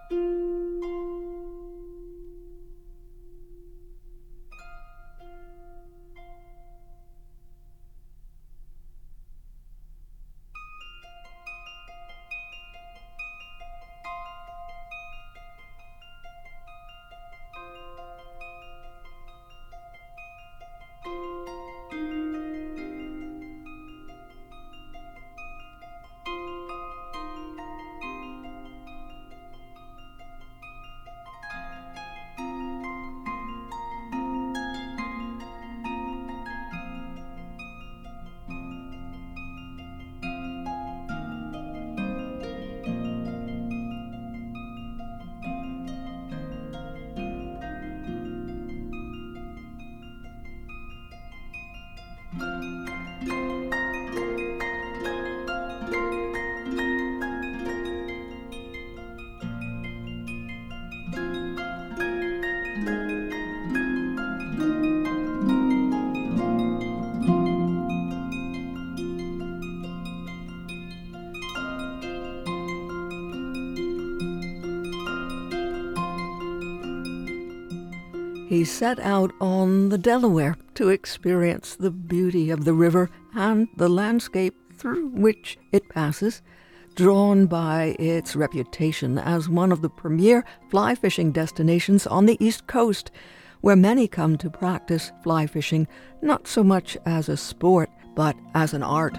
He set out on the Delaware to experience the beauty of the river and the landscape through which it passes, drawn by its reputation as one of the premier fly fishing destinations on the East Coast, where many come to practice fly fishing not so much as a sport, but as an art.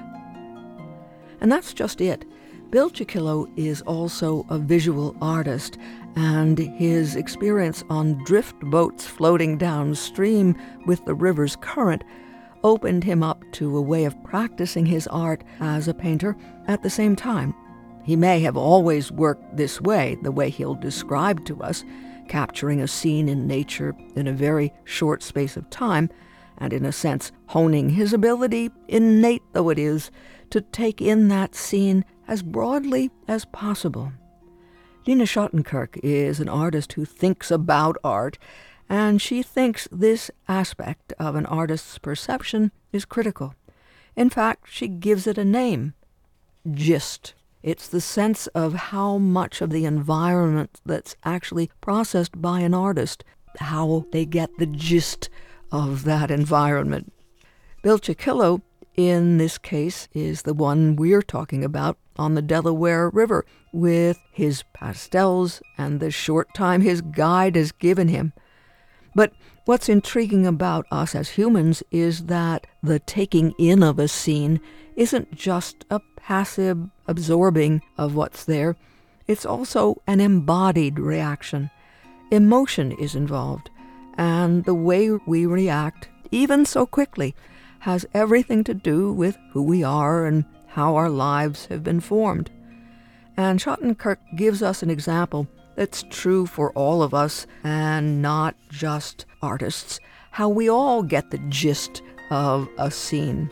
And that's just it. Bill Chiquillo is also a visual artist, and his experience on drift boats floating downstream with the river's current opened him up to a way of practicing his art as a painter at the same time. He may have always worked this way, the way he'll describe to us, capturing a scene in nature in a very short space of time, and in a sense honing his ability, innate though it is, to take in that scene as broadly as possible. Nina Schottenkirk is an artist who thinks about art, and she thinks this aspect of an artist's perception is critical. In fact, she gives it a name, gist. It's the sense of how much of the environment that's actually processed by an artist, how they get the gist of that environment. Bill Chiquillo, in this case, is the one we're talking about on the Delaware River, with his pastels and the short time his guide has given him. But what's intriguing about us as humans is that the taking in of a scene isn't just a passive absorbing of what's there. It's also an embodied reaction. Emotion is involved, and the way we react, even so quickly, has everything to do with who we are and how our lives have been formed. And Schottenkirk gives us an example that's true for all of us and not just artists, how we all get the gist of a scene.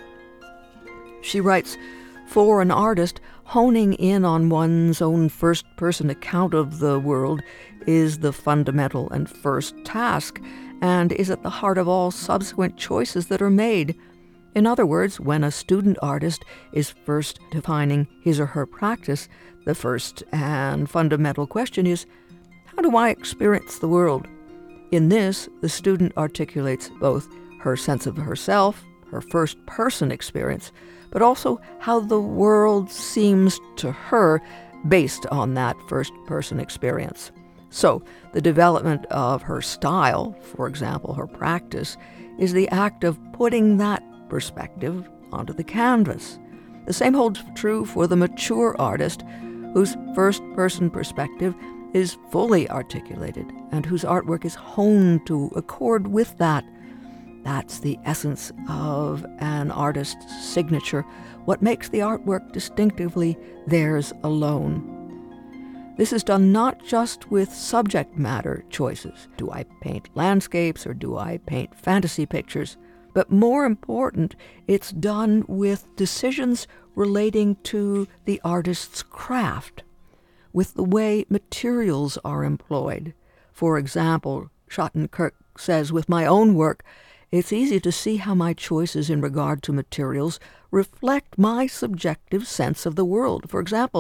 She writes, for an artist, honing in on one's own first-person account of the world is the fundamental and first task, and is at the heart of all subsequent choices that are made. In other words, when a student artist is first defining his or her practice, the first and fundamental question is, how do I experience the world? In this, the student articulates both her sense of herself, her first-person experience, but also how the world seems to her based on that first-person experience. So, the development of her style, for example, her practice, is the act of putting that perspective onto the canvas. The same holds true for the mature artist, whose first-person perspective is fully articulated and whose artwork is honed to accord with that. That's the essence of an artist's signature, what makes the artwork distinctively theirs alone. This is done not just with subject matter choices. Do I paint landscapes or do I paint fantasy pictures? But more important, it's done with decisions relating to the artist's craft, with the way materials are employed. For example, Schottenkirk says, with my own work, it's easy to see how my choices in regard to materials reflect my subjective sense of the world. For example,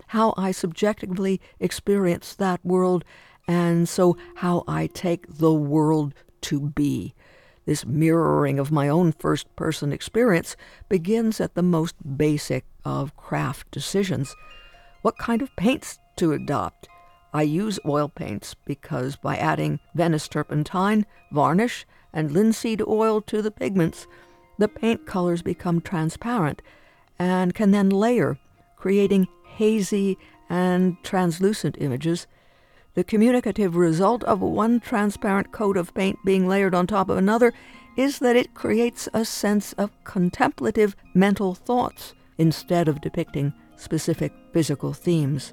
how I subjectively experience that world, and so how I take the world to be. This mirroring of my own first-person experience begins at the most basic of craft decisions. What kind of paints to adopt? I use oil paints because by adding Venice turpentine, varnish, and linseed oil to the pigments, the paint colors become transparent and can then layer, creating hazy and translucent images. The communicative result of one transparent coat of paint being layered on top of another is that it creates a sense of contemplative mental thoughts instead of depicting specific physical themes.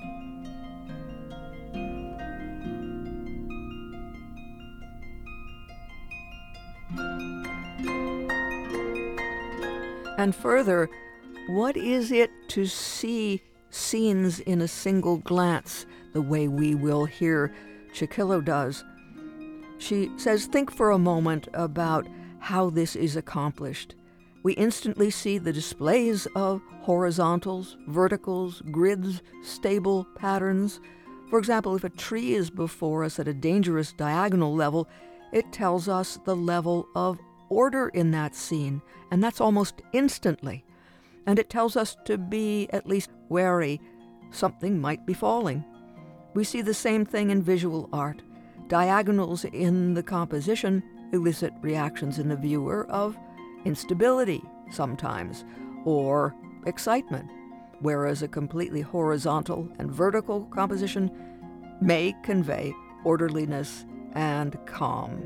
And further, what is it to see scenes in a single glance the way we will hear Cicillo does? She says, think for a moment about how this is accomplished. We instantly see the displays of horizontals, verticals, grids, stable patterns. For example, if a tree is before us at a dangerous diagonal level, it tells us the level of order in that scene, and that's almost instantly. And it tells us to be at least wary. Something might be falling. We see the same thing in visual art. Diagonals in the composition elicit reactions in the viewer of instability sometimes, or excitement, whereas a completely horizontal and vertical composition may convey orderliness and calm.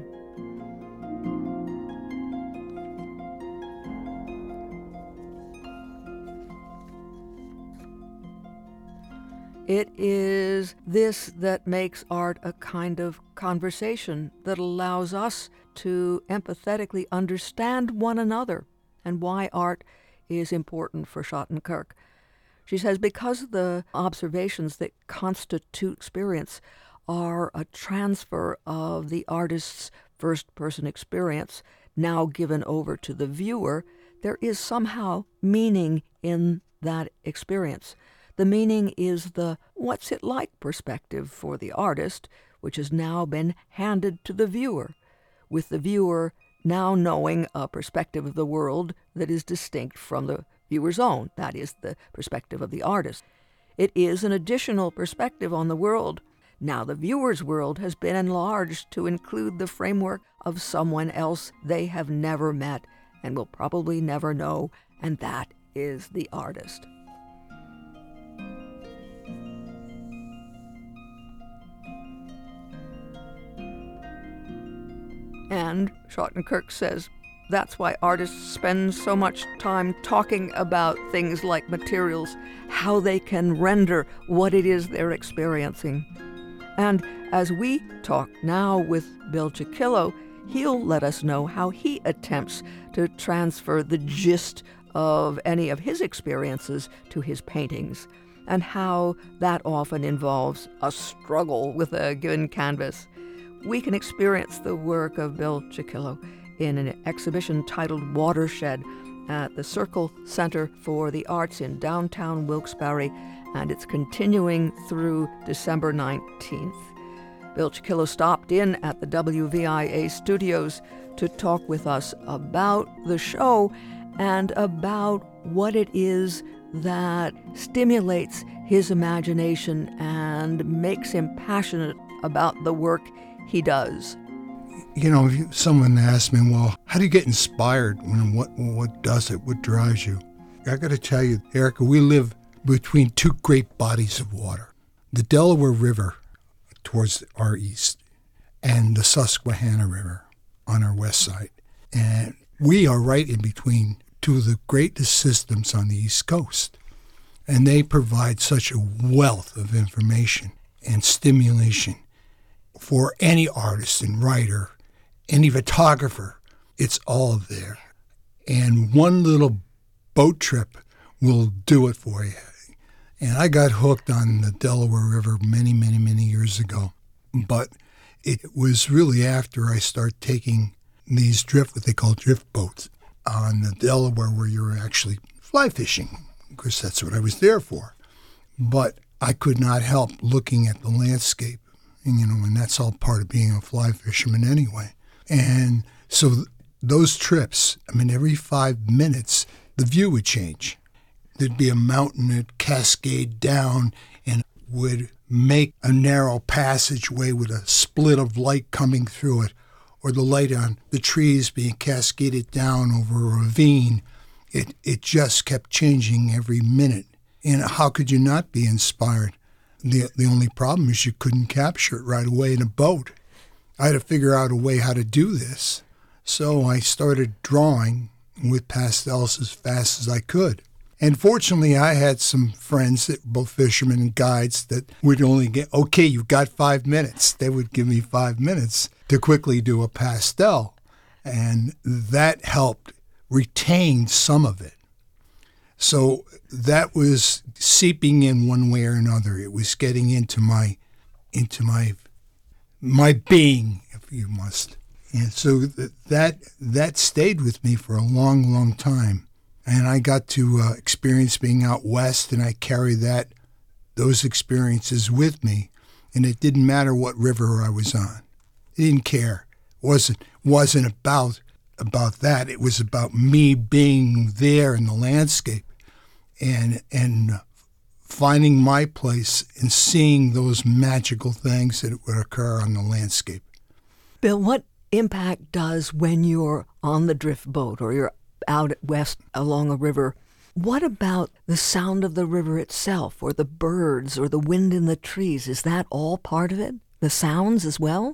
It is this that makes art a kind of conversation that allows us to empathetically understand one another and why art is important for Schottenkirk. She says, because the observations that constitute experience are a transfer of the artist's first-person experience now given over to the viewer, there is somehow meaning in that experience. The meaning is the what's it like perspective for the artist, which has now been handed to the viewer, with the viewer now knowing a perspective of the world that is distinct from the viewer's own, that is, the perspective of the artist. It is an additional perspective on the world. Now the viewer's world has been enlarged to include the framework of someone else they have never met and will probably never know, and that is the artist. And Schottenkirk says that's why artists spend so much time talking about things like materials, how they can render what it is they're experiencing. And as we talk now with Bill Cicillo, he'll let us know how he attempts to transfer the gist of any of his experiences to his paintings, and how that often involves a struggle with a given canvas. We can experience the work of Bill Cicillo in an exhibition titled Watershed at the Circle Center for the Arts in downtown Wilkes-Barre, and it's continuing through December 19th. Bill Cicillo stopped in at the WVIA studios to talk with us about the show and about what it is that stimulates his imagination and makes him passionate about the work he does. You know, if someone asked me, well, how do you get inspired? What does it? What drives you? I got to tell you, Erica, we live between two great bodies of water. The Delaware River towards our east and the Susquehanna River on our west side. And we are right in between two of the greatest systems on the East Coast. And they provide such a wealth of information and stimulation for any artist and writer, any photographer. It's all there. And one little boat trip will do it for you. And I got hooked on the Delaware River many, many, many years ago. But it was really after I started taking these what they call drift boats on the Delaware, where you're actually fly fishing, because that's what I was there for. but I could not help looking at the landscape. And that's all part of being a fly fisherman anyway. And so those trips, every 5 minutes, the view would change. There'd be a mountain that cascade down and would make a narrow passageway with a split of light coming through it, or the light on the trees being cascaded down over a ravine. It just kept changing every minute. And how could you not be inspired? The only problem is you couldn't capture it right away in a boat. I had to figure out a way how to do this. So I started drawing with pastels as fast as I could. And fortunately, I had some friends that were both fishermen and guides that would only get, okay, you've got 5 minutes. They would give me 5 minutes to quickly do a pastel. And that helped retain some of it. So that was seeping in one way or another. It was getting into my being, if you must. And so that stayed with me for a long, long time. And I got to experience being out west, and I carry those experiences with me. And it didn't matter what river I was on. I didn't care. It wasn't about that. It was about me being there in the landscape and finding my place and seeing those magical things that would occur on the landscape. Bill, what impact does when you're on the drift boat or you're out west along a river, what about the sound of the river itself or the birds or the wind in the trees? Is that all part of it? The sounds as well?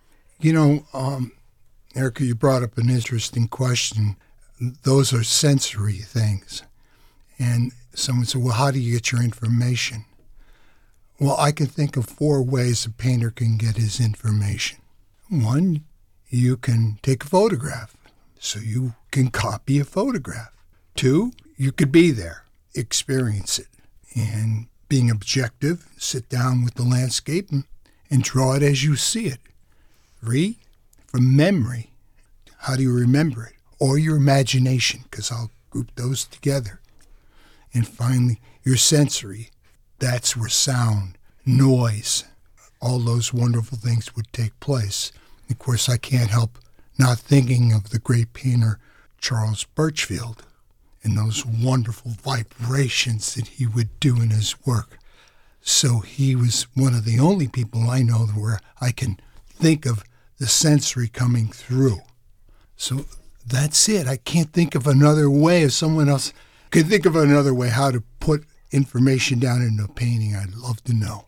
Erica, you brought up an interesting question. Those are sensory things. And someone said, well, how do you get your information? Well, I can think of 4 ways a painter can get his information. 1, you can take a photograph, so you can copy a photograph. 2, you could be there, experience it, and being objective, sit down with the landscape and draw it as you see it. 3, from memory, how do you remember it? Or your imagination, because I'll group those together. And finally, your sensory. That's where sound, noise, all those wonderful things would take place. Of course, I can't help not thinking of the great painter Charles Burchfield and those wonderful vibrations that he would do in his work. So he was one of the only people I know where I can think of the sensory coming through. So that's it. I can't think of another way. If someone else could think of another way how to put information down into a painting, I'd love to know.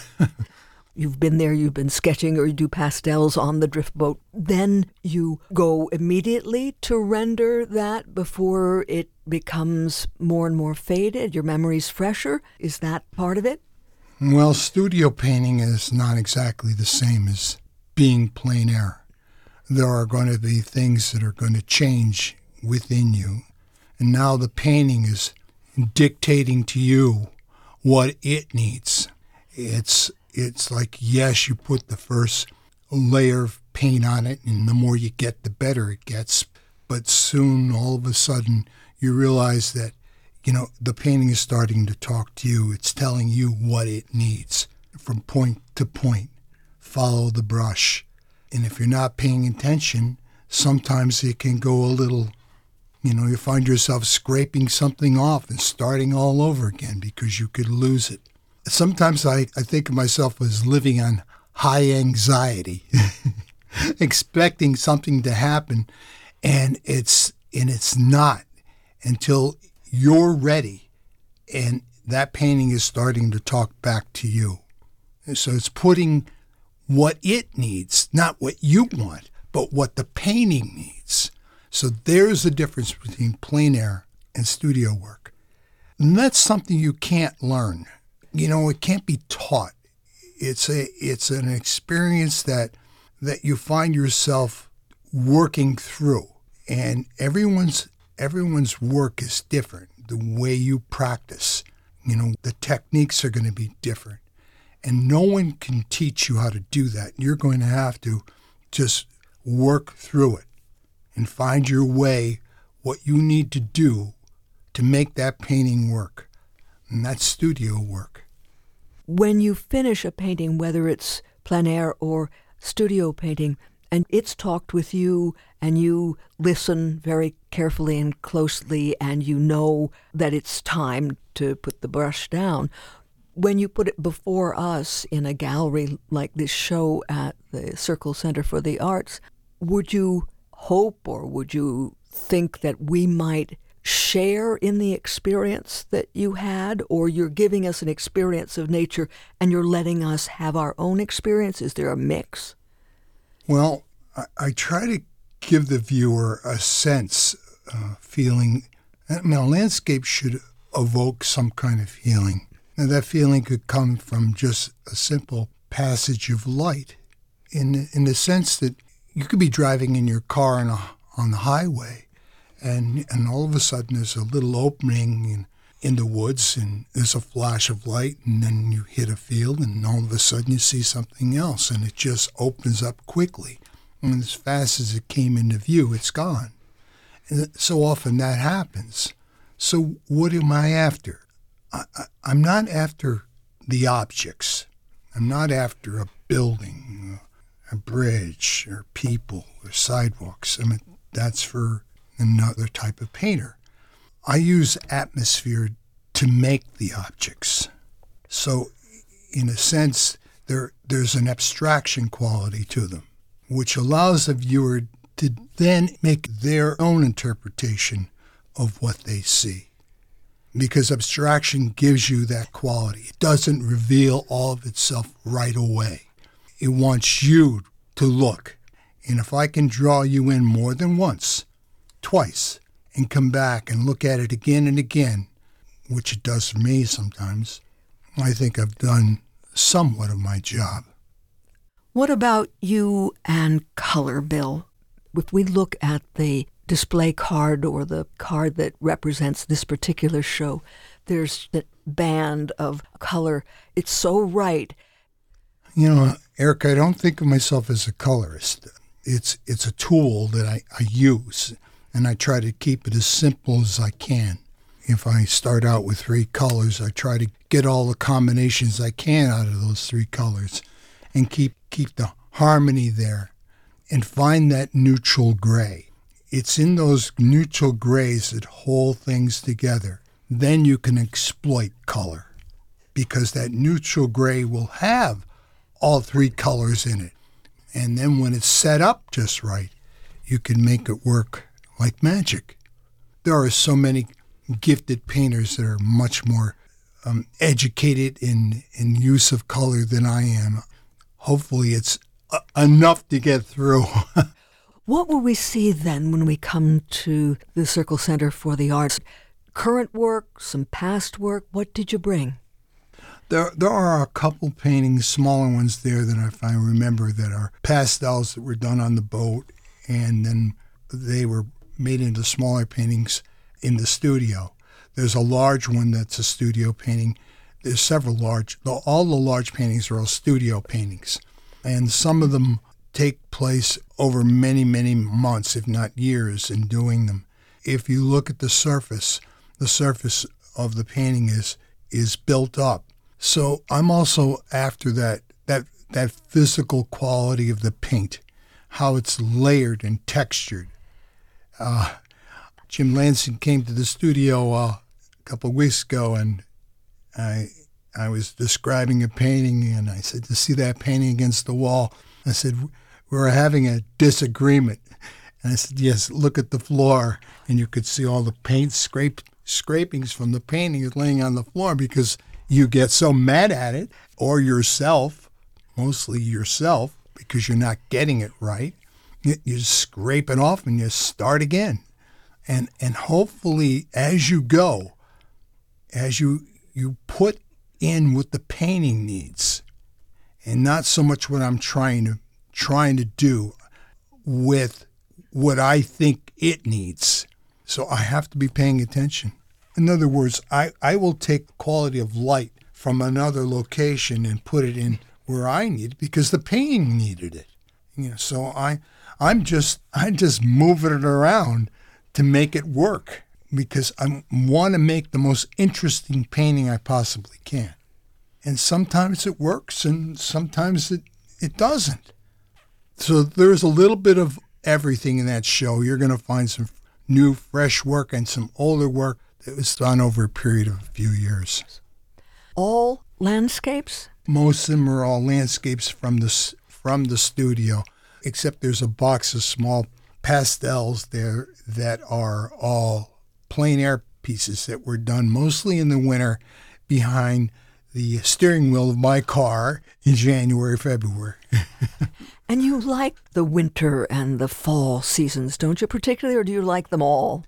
You've been there, you've been sketching or you do pastels on the drift boat. Then you go immediately to render that before it becomes more and more faded, your memory's fresher. Is that part of it? Well, studio painting is not exactly the same as being plein air. There are going to be things that are going to change within you. And now the painting is dictating to you what it needs. It's like, yes, you put the first layer of paint on it, and the more you get, the better it gets. But soon, all of a sudden, you realize that, the painting is starting to talk to you. It's telling you what it needs from point to point. Follow the brush. And if you're not paying attention, sometimes it can go a little, you find yourself scraping something off and starting all over again because you could lose it. Sometimes I think of myself as living on high anxiety, expecting something to happen, and it's not until you're ready and that painting is starting to talk back to you. And so it's putting what it needs, not what you want, but what the painting needs. So there's a difference between plein air and studio work. And that's something you can't learn. It can't be taught. It's an experience that you find yourself working through. And everyone's work is different. The way you practice, the techniques are going to be different. And no one can teach you how to do that. You're going to have to just work through it and find your way, what you need to do to make that painting work. And that's studio work. When you finish a painting, whether it's plein air or studio painting, and it's talked with you, and you listen very carefully and closely, and you know that it's time to put the brush down, when you put it before us in a gallery like this show at the Circle Center for the Arts, would you hope or would you think that we might share in the experience that you had, or you're giving us an experience of nature and you're letting us have our own experience? Is there a mix? Well, I try to give the viewer a sense, feeling. I mean, a landscape should evoke some kind of feeling. Now, that feeling could come from just a simple passage of light, in the sense that you could be driving in your car on the highway, and all of a sudden there's a little opening in the woods, and there's a flash of light, and then you hit a field, and all of a sudden you see something else, and it just opens up quickly. And as fast as it came into view, it's gone. And so often that happens. So what am I after? I'm not after the objects. I'm not after a building, a bridge, or people, or sidewalks. I mean, that's for another type of painter. I use atmosphere to make the objects. So, in a sense, there's an abstraction quality to them, which allows the viewer to then make their own interpretation of what they see. Because abstraction gives you that quality. It doesn't reveal all of itself right away. It wants you to look. And if I can draw you in more than once, twice, and come back and look at it again and again, which it does for me sometimes, I think I've done somewhat of my job. What about you and color, Bill? If we look at the display card or the card that represents this particular show, there's that band of color. It's so right. You know, Eric, I don't think of myself as a colorist. It's a tool that I use, and I try to keep it as simple as I can. If I start out with 3 colors, I try to get all the combinations I can out of those 3 colors and keep the harmony there and find that neutral gray. It's in those neutral grays that hold things together. Then you can exploit color, because that neutral gray will have all 3 colors in it. And then when it's set up just right, you can make it work like magic. There are so many gifted painters that are much more educated in use of color than I am. Hopefully it's enough to get through. What will we see then when we come to the Circle Center for the Arts? Current work, some past work, what did you bring? There are a couple paintings, smaller ones there that if I remember, that are pastels that were done on the boat, and then they were made into smaller paintings in the studio. There's a large one that's a studio painting. There's several all the large paintings are all studio paintings, and some of them take place over many, many months, if not years, in doing them. If you look at the surface of the painting is built up. So I'm also after that physical quality of the paint, how it's layered and textured. Jim Lansing came to the studio a couple of weeks ago, and I was describing a painting, and I said, to see that painting against the wall, I said, we were having a disagreement. And I said, yes, look at the floor. And you could see all the paint scrapings from the painting laying on the floor, because you get so mad at it, or yourself, mostly yourself, because you're not getting it right. You scrape it off and you start again. And hopefully as you go, as you put in what the painting needs, and not so much what I'm trying to do with what I think it needs. So I have to be paying attention. In other words, I will take quality of light from another location and put it in where I need it, because the painting needed it. So I'm just moving it around to make it work, because I want to make the most interesting painting I possibly can. And sometimes it works and sometimes it doesn't. So there's a little bit of everything in that show. You're going to find some new, fresh work and some older work that was done over a period of a few years. All landscapes? Most of them are all landscapes from the studio, except there's a box of small pastels there that are all plein air pieces that were done mostly in the winter behind the steering wheel of my car in January, February. And you like the winter and the fall seasons, don't you particularly, or do you like them all?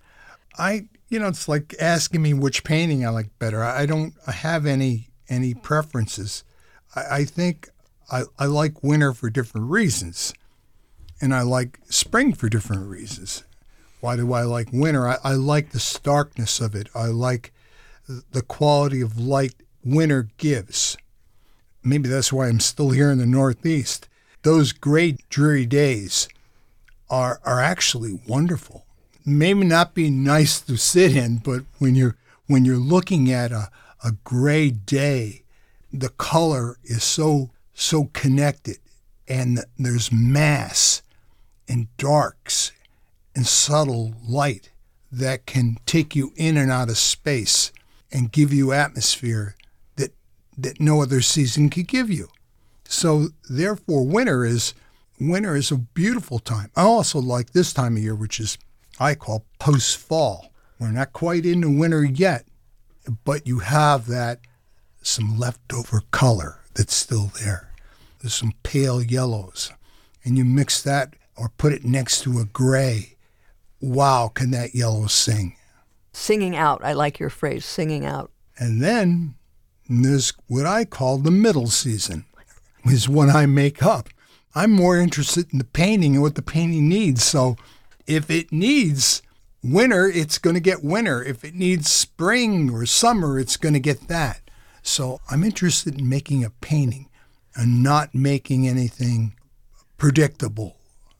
It's like asking me which painting I like better. I don't have any preferences. I think I like winter for different reasons, and I like spring for different reasons. Why do I like winter? I like the starkness of it. I like the quality of light winter gives. Maybe that's why I'm still here in the Northeast. Those gray, dreary days are actually wonderful. Maybe not be nice to sit in, but when you're looking at a gray day, the color is so connected, and there's mass and darks and subtle light that can take you in and out of space and give you atmosphere that no other season could give you. So therefore, winter is a beautiful time. I also like this time of year, which is I call post-fall. We're not quite into winter yet, but you have some leftover color that's still there. There's some pale yellows, and you mix that or put it next to a gray. Wow, can that yellow sing? Singing out. I like your phrase, singing out. And then there's what I call the middle season, is what I make up. I'm more interested in the painting and what the painting needs. So if it needs winter, it's going to get winter. If it needs spring or summer, it's going to get that. So I'm interested in making a painting and not making anything predictable.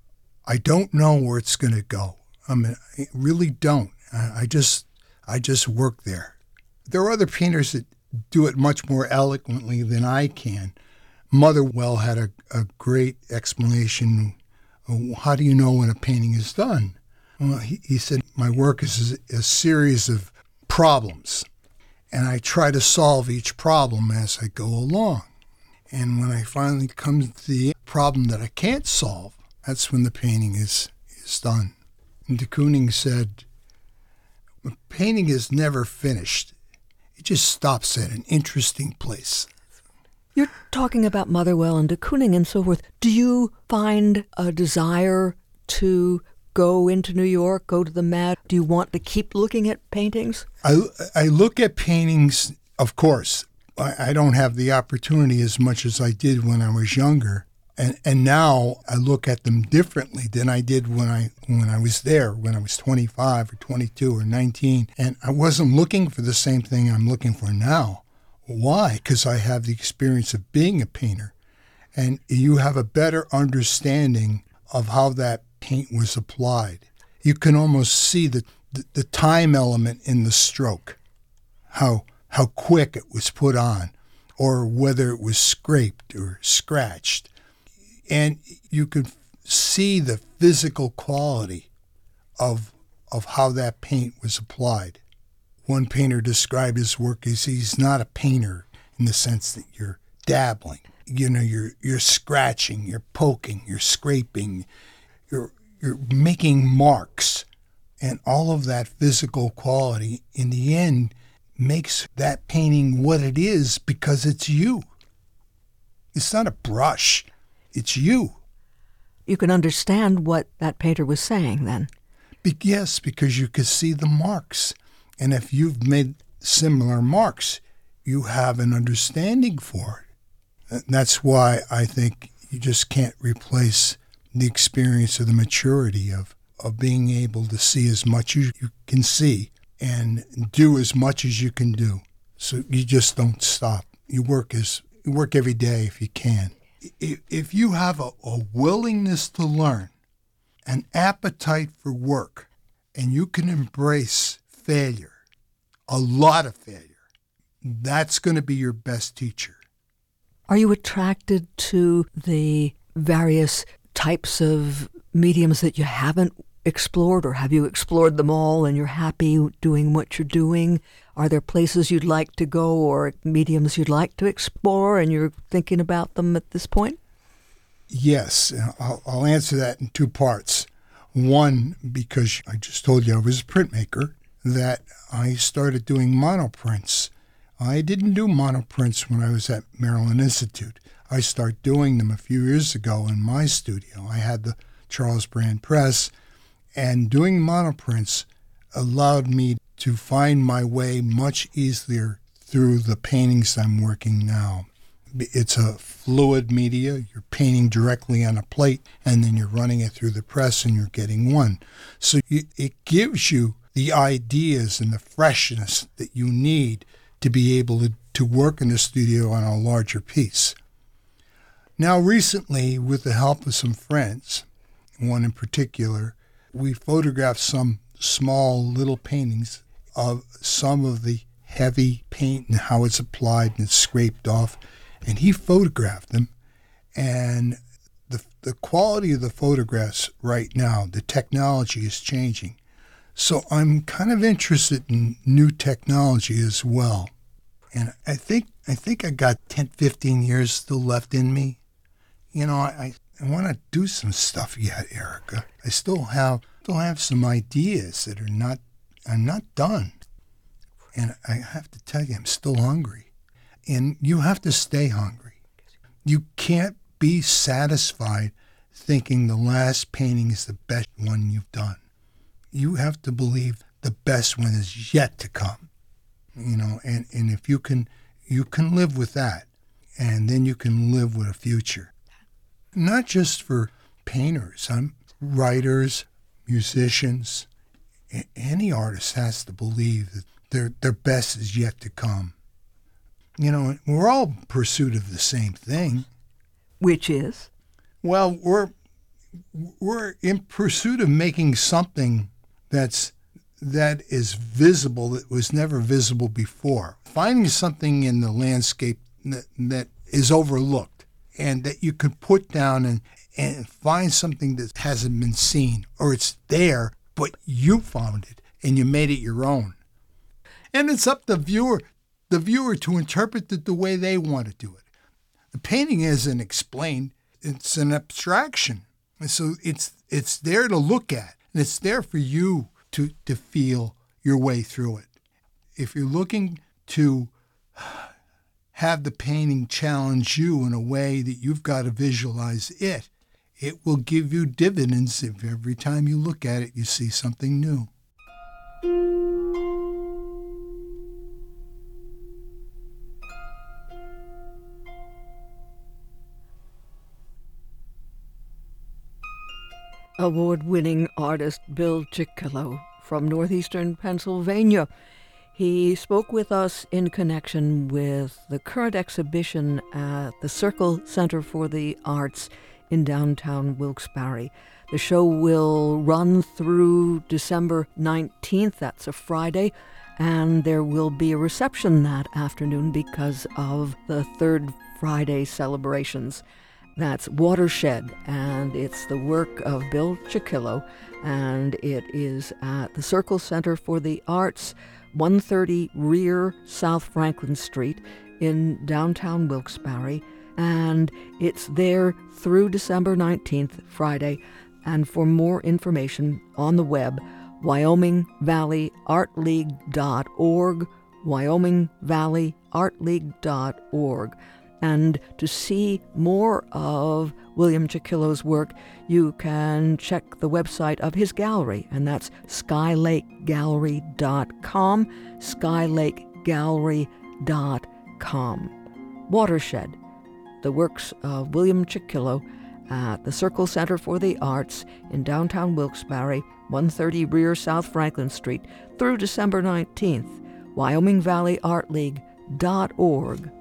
I don't know where it's going to go. I really don't. I just work there. There are other painters that do it much more eloquently than I can. Motherwell had a great explanation. How do you know when a painting is done? Well, he said, my work is a series of problems, and I try to solve each problem as I go along. And when I finally come to the problem that I can't solve, that's when the painting is done. And de Kooning said, a painting is never finished. It just stops at an interesting place. You're talking about Motherwell and de Kooning and so forth. Do you find a desire to go into New York, go to the Met? Do you want to keep looking at paintings? I look at paintings, of course. I don't have the opportunity as much as I did when I was younger. And now I look at them differently than I did when I was there, when I was 25 or 22 or 19. And I wasn't looking for the same thing I'm looking for now. Why? Because I have the experience of being a painter. And you have a better understanding of how that paint was applied. You can almost see the time element in the stroke, how quick it was put on, or whether it was scraped or scratched. And you could see the physical quality of how that paint was applied. One painter described his work as he's not a painter in the sense that you're dabbling. You're scratching, you're poking, you're scraping, you're making marks. And all of that physical quality, in the end, makes that painting what it is because it's you. It's not a brush. It's you. You can understand what that painter was saying then. Yes, because you could see the marks. And if you've made similar marks, you have an understanding for it. And that's why I think you just can't replace the experience or the maturity of being able to see as much as you can see and do as much as you can do. So you just don't stop. You work every day if you can. If you have a willingness to learn, an appetite for work, and you can embrace failure, a lot of failure, that's going to be your best teacher. Are you attracted to the various types of mediums that you haven't explored, or have you explored them all and you're happy doing what you're doing? Are there places you'd like to go or mediums you'd like to explore and you're thinking about them at this point? Yes, I'll answer that in two parts. One, because I just told you I was a printmaker, that I started doing monoprints. I didn't do monoprints when I was at Maryland Institute. I started doing them a few years ago in my studio. I had the Charles Brand Press, and doing monoprints allowed me to find my way much easier through the paintings I'm working now. It's a fluid media. You're painting directly on a plate, and then you're running it through the press, and you're getting one. So it gives you the ideas and the freshness that you need to be able to work in the studio on a larger piece. Now, recently, with the help of some friends, one in particular, we photographed some small little paintings of some of the heavy paint and how it's applied and it's scraped off. And he photographed them. And the quality of the photographs right now, the technology is changing. So I'm kind of interested in new technology as well. And I think I got 10, 15 years still left in me. You know, I want to do some stuff yet, Erica. I still have some ideas that I'm not done. And I have to tell you, I'm still hungry. And you have to stay hungry. You can't be satisfied thinking the last painting is the best one you've done. You have to believe the best one is yet to come. You know, and if you can live with that, and then you can live with a future. Not just for painters, writers, musicians. Any artist has to believe that their best is yet to come. You know, we're all in pursuit of the same thing. Which is? Well, we're in pursuit of making something that is visible that was never visible before. Finding something in the landscape that is overlooked and that you could put down and find something that hasn't been seen, or it's there, but you found it and you made it your own. And it's up to the viewer to interpret it the way they want to do it. The painting isn't explained, it's an abstraction. And so it's there to look at, and it's there for you to feel your way through it. If you're looking to have the painting challenge you in a way that you've got to visualize it, it will give you dividends if every time you look at it you see something new. Award-winning artist Bill Ciccillo from northeastern Pennsylvania. He spoke with us in connection with the current exhibition at the Circle Center for the Arts in downtown Wilkes-Barre. The show will run through December 19th, that's a Friday, and there will be a reception that afternoon because of the Third Friday celebrations. That's Watershed, and it's the work of Bill Ciccillo, and it is at the Circle Center for the Arts, 130 Rear South Franklin Street in downtown Wilkes-Barre, and it's there through December 19th, Friday. And for more information on the web, WyomingValleyArtLeague.org, WyomingValleyArtLeague.org. And to see more of William Ciccillo's work, you can check the website of his gallery, and that's SkyLakeGallery.com, SkyLakeGallery.com. Watershed, the works of William Ciccillo at the Circle Center for the Arts in downtown Wilkes-Barre, 130 Rear South Franklin Street, through December 19th, WyomingValleyArtLeague.org.